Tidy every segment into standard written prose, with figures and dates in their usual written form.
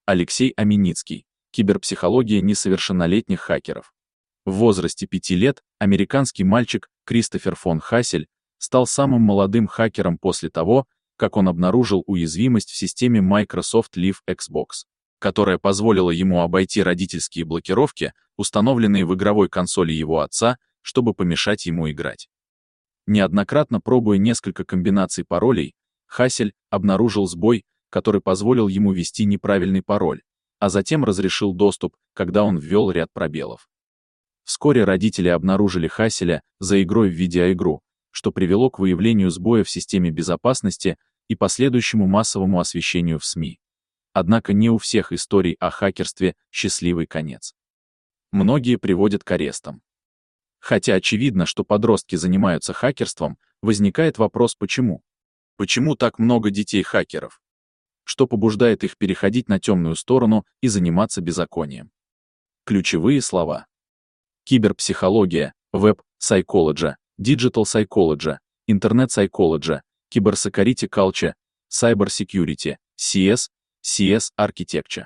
Алексей Аменицкий. Киберпсихология несовершеннолетних хакеров. В возрасте 5 лет американский мальчик Кристофер фон Хассель стал самым молодым хакером после того, как он обнаружил уязвимость в системе Microsoft Live Xbox, которая позволила ему обойти родительские блокировки, установленные в игровой консоли его отца, чтобы помешать ему играть. Неоднократно пробуя несколько комбинаций паролей, Хассель обнаружил сбой, который позволил ему ввести неправильный пароль, а затем разрешил доступ, когда он ввел ряд пробелов. Вскоре родители обнаружили Хасселя за игрой в видеоигру, что привело к выявлению сбоя в системе безопасности и последующему массовому освещению в СМИ. Однако не у всех историй о хакерстве счастливый конец. Многие приводят к арестам. Хотя очевидно, что подростки занимаются хакерством, возникает вопрос почему? Почему так много детей-хакеров? Что побуждает их переходить на темную сторону и заниматься беззаконием? Ключевые слова: киберпсихология, веб-psychology, digital psychology, интернет-psychology, cybersecurity culture, cybersecurity, CS, CS architecture,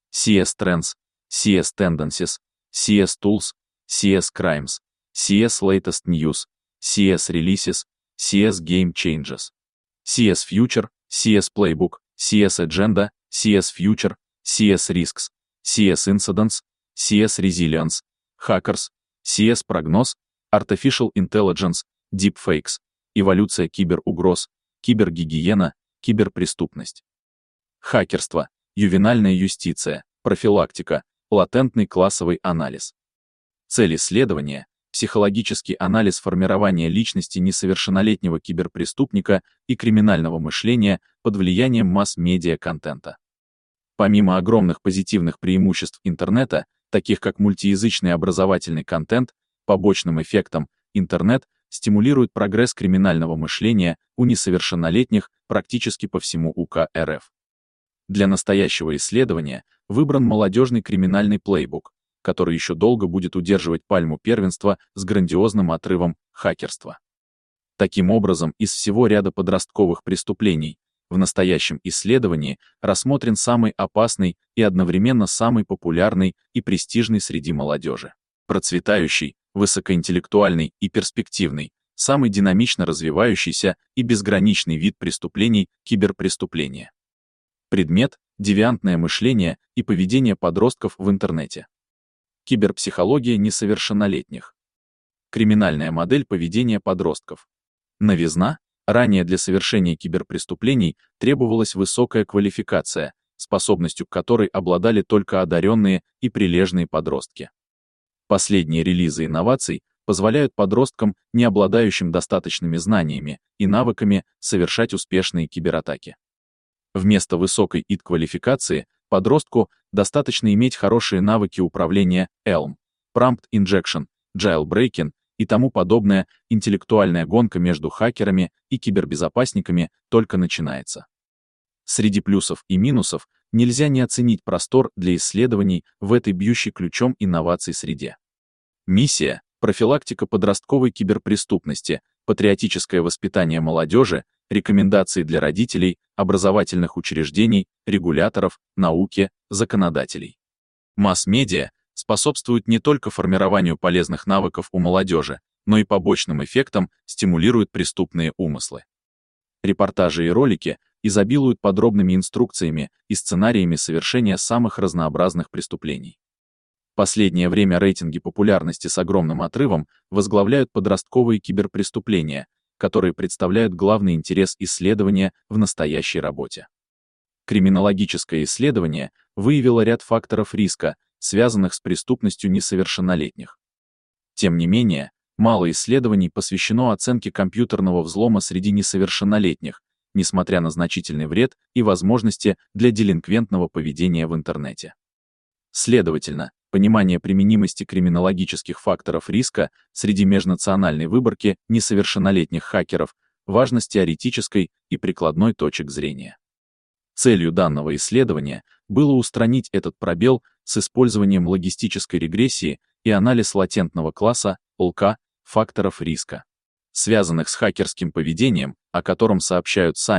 CS trends, CS tendencies, CS tools, CS crimes, CS latest news, CS releases, CS game changes, CS future, CS playbook, CS agenda, CS future, CS risks, CS incidents, CS resilience, hackers, CS прогноз, artificial intelligence, deepfakes, эволюция киберугроз, кибергигиена, киберпреступность. Хакерство, ювенальная юстиция, профилактика, латентный классовый анализ. Цель исследования — психологический анализ формирования личности несовершеннолетнего киберпреступника и криминального мышления под влиянием масс-медиа контента. Помимо огромных позитивных преимуществ интернета, таких как мультиязычный образовательный контент, побочным эффектом интернет стимулирует прогресс криминального мышления у несовершеннолетних практически по всему УК РФ. Для настоящего исследования выбран молодежный криминальный плейбук, который еще долго будет удерживать пальму первенства с грандиозным отрывом хакерства. Таким образом, из всего ряда подростковых преступлений в настоящем исследовании рассмотрен самый опасный и одновременно самый популярный и престижный среди молодежи. Процветающий, высокоинтеллектуальный и перспективный, самый динамично развивающийся и безграничный вид преступлений — киберпреступления. Предмет — девиантное мышление и поведение подростков в интернете. Киберпсихология несовершеннолетних. Криминальная модель поведения подростков. Новизна. Ранее для совершения киберпреступлений требовалась высокая квалификация, способностью к которой обладали только одаренные и прилежные подростки. Последние релизы инноваций позволяют подросткам, не обладающим достаточными знаниями и навыками, совершать успешные кибератаки. Вместо высокой ИТ-квалификации подростку достаточно иметь хорошие навыки управления Elm, Prompt Injection, Jailbreaking и тому подобное. Интеллектуальная гонка между хакерами и кибербезопасниками только начинается. Среди плюсов и минусов нельзя не оценить простор для исследований в этой бьющей ключом инноваций среде. Миссия — профилактика подростковой киберпреступности, патриотическое воспитание молодежи, рекомендации для родителей, образовательных учреждений, регуляторов, науки, законодателей. Масс-медиа способствует не только формированию полезных навыков у молодежи, но и побочным эффектам стимулирует преступные умыслы. Репортажи и ролики изобилуют подробными инструкциями и сценариями совершения самых разнообразных преступлений. В последнее время рейтинги популярности с огромным отрывом возглавляют подростковые киберпреступления, которые представляют главный интерес исследования в настоящей работе. Криминологическое исследование выявило ряд факторов риска, связанных с преступностью несовершеннолетних. Тем не менее, мало исследований посвящено оценке компьютерного взлома среди несовершеннолетних, несмотря на значительный вред и возможности для делинквентного поведения в интернете. Следовательно, понимание применимости криминологических факторов риска среди межнациональной выборки несовершеннолетних хакеров важно с теоретической и прикладной точек зрения. Целью данного исследования было устранить этот пробел с использованием логистической регрессии и анализ латентного класса, ЛК, факторов риска, связанных с хакерским поведением, о котором сообщают сами,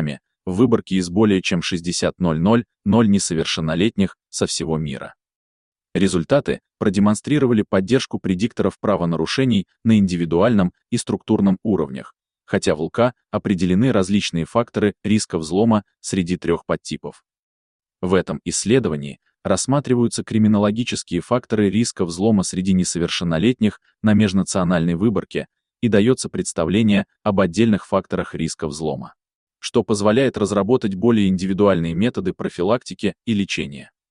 в выборке из более чем 60 000 несовершеннолетних со всего мира. Результаты продемонстрировали поддержку предикторов правонарушений на индивидуальном и структурном уровнях, хотя в ЛК определены различные факторы риска взлома среди 3 подтипов. В этом исследовании рассматриваются криминологические факторы риска взлома среди несовершеннолетних на межнациональной выборке и дается представление об отдельных факторах риска взлома, что позволяет разработать более индивидуальные методы профилактики и лечения.